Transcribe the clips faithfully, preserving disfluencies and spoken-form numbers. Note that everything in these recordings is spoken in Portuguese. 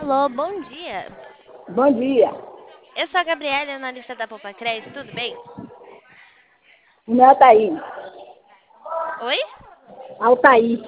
Alô, bom dia. Bom dia. Eu sou a Gabriela, analista da Poupa Crédito, tudo bem? O meu Altair. Oi? Altair.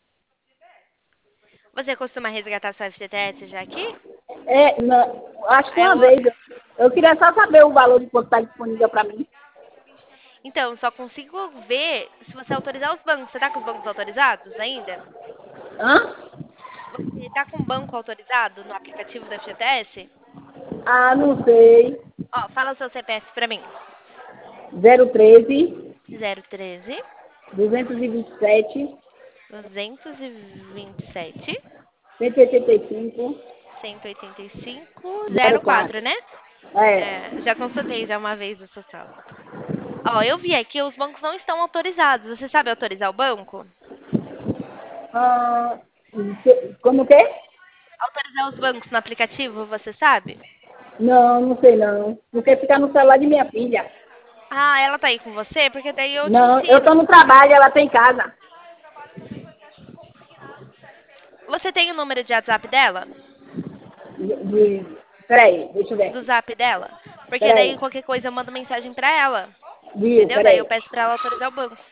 Você costuma resgatar sua F G T S já aqui? É, não, acho que É uma o- vez. Eu queria só saber o valor de quanto está disponível para mim. Então, só consigo ver se você autorizar os bancos. Você tá com os bancos autorizados ainda? Hã? Você tá com o banco autorizado no aplicativo da F G T S? Ah, não sei. Ó, fala o seu C P F pra mim. Zero treze, Zero treze, duzentos e vinte e sete, duzentos e vinte e sete, cento e oitenta e cinco, cento e oitenta e cinco, zero zero quatro, quatro. né? É. É, já consultei já uma vez o seu saldo. Ó, eu vi aqui, os bancos não estão autorizados. Você sabe autorizar o banco? Ah, que- como que? Autorizar os bancos no aplicativo, você sabe? Não, não sei não. Porque ficar no celular de minha filha. Ah, ela tá aí com você? Porque daí eu te Não, eu ensino. estou no trabalho, ela tem casa. Você tem o número de WhatsApp dela? De, de... Peraí, deixa eu ver Do aqui. Zap dela? Porque daí Peraí. qualquer coisa eu mando mensagem pra ela. Viu, Entendeu? Daí eu peraí. peço pra ela autorizar o banco.